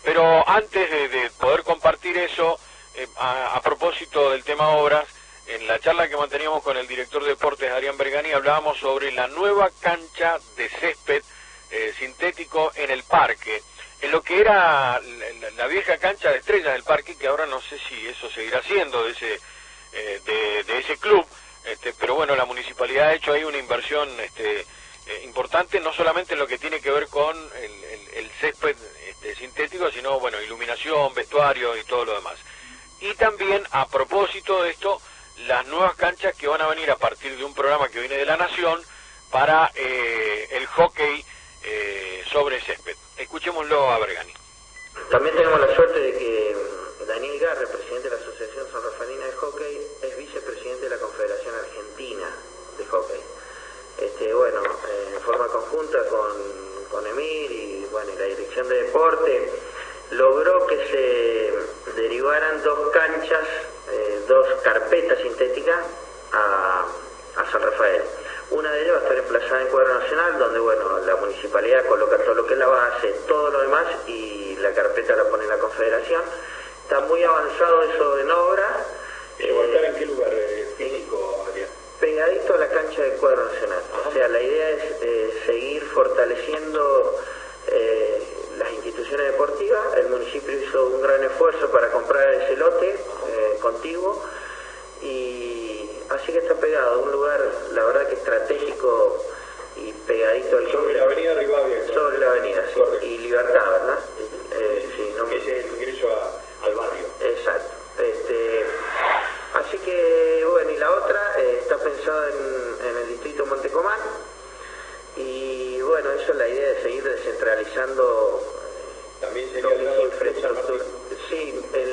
Pero antes de poder compartir eso, a propósito del tema obras, en la charla que manteníamos con el director de deportes, Adrián Bergani, hablábamos sobre la nueva cancha de césped sintético en el parque, en lo que era la vieja cancha de Estrellas del Parque, que ahora no sé si eso seguirá siendo de ese club, pero bueno, la municipalidad ha hecho ahí una inversión importante, no solamente en lo que tiene que ver con el césped sintético, sino bueno, iluminación, vestuario y todo lo demás. Y también, a propósito de esto, las nuevas canchas que van a venir a partir de un programa que viene de la Nación para el hockey sobre césped. Escuchémoslo a Bergani. También tenemos la suerte de que Daniel Garre, presidente de la Asociación Sanrafaelina de Hockey, es vicepresidente de la Confederación Argentina de Hockey. Bueno, en forma conjunta con Emir y bueno, la Dirección de Deporte, logró que se derivaran dos canchas, dos carpetas sintéticas a San Rafael. Una de ellas va a estar emplazada en Cuadro Nacional, donde bueno, la municipalidad coloca todo lo que es la base, todo lo demás, y la carpeta la pone la Confederación. Está muy avanzado eso en obra. ¿Va a estar en qué lugar físico, Adrián? Pegadito a la cancha del Cuadro Nacional. O sea, la idea es seguir fortaleciendo las instituciones deportivas. El municipio hizo un gran esfuerzo para comprar ese lote contiguo, y así que está pegado, un lugar la verdad que estratégico y pegadito al sobre la avenida Rivadavia. Sobre la avenida, sí. Y Libertad, ¿verdad? Sí, no, que es el ingreso al barrio. Exacto. Así que bueno, y la otra está pensada en el distrito Montecomán, y bueno, eso es la idea de seguir descentralizando también sería el infraestructura. Sí,